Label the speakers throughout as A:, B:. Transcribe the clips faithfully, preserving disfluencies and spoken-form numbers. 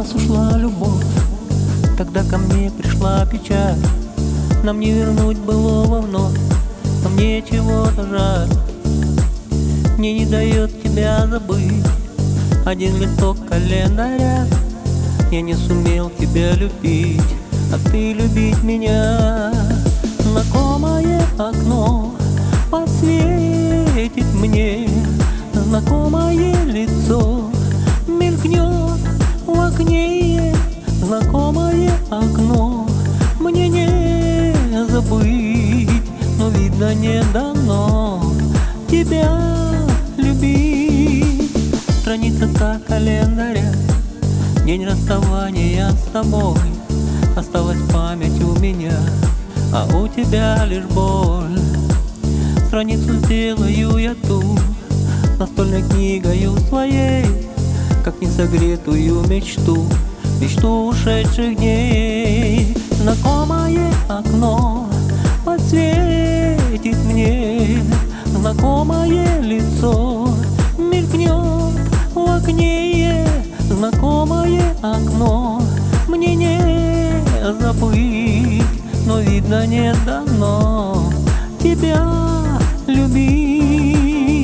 A: нас ушла любовь, тогда ко мне пришла печаль. Нам не вернуть былого вновь, но мне чего-то жаль. Мне не дает тебя забыть один листок календаря. Я не сумел тебя любить, а ты любить меня. Знакомое окно подсветит мне, знакомое лицо мелькнет в окне. Знакомое окно мне не забыть, но видно не дано тебя любить. Страница календаря, день расставания с тобой. Осталась память у меня, а у тебя лишь боль. Страницу сделаю я ту настольной книгою своей, как несогретую мечту, мечту ушедших дней. Знакомое окно подсветит мне, знакомое лицо мелькнет в окне. Знакомое окно мне не забыть, но видно не дано тебя любить.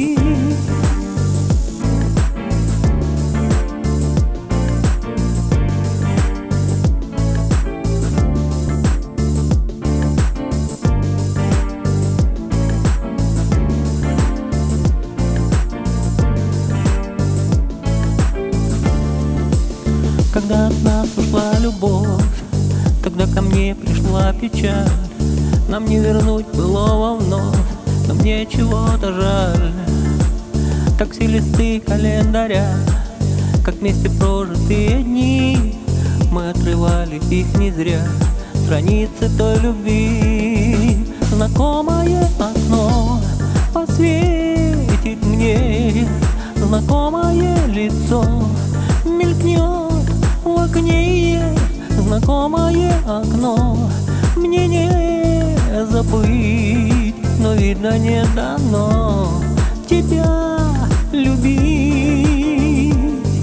A: Когда от нас ушла любовь, тогда ко мне пришла печаль. Нам не вернуть былого вновь, но мне чего-то жаль. Как все листы календаря, как вместе прожитые дни, мы отрывали их не зря, страницы той любви. Знакомое окно посветит мне, знакомое лицо мелькнет в окне. Знакомое окно мне не забыть, но видно не дано тебя любить.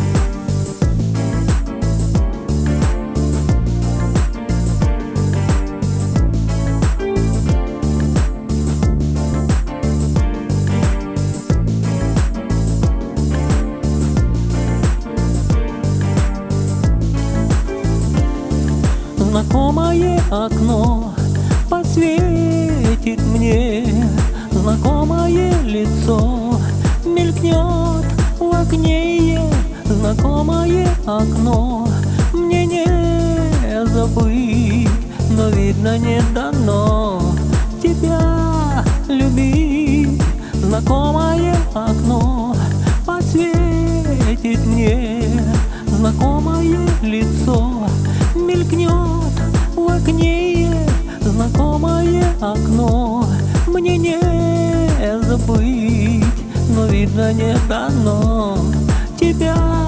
A: Знакомое окно посветит мне, знакомое лицо мелькнет в окне. Знакомое окно мне не забыть, но видно не дано тебя любить. Знакомое окно посветит мне, знакомое лицо мелькнет в окне. Знакомое окно мне не забыть, но видно не дано тебя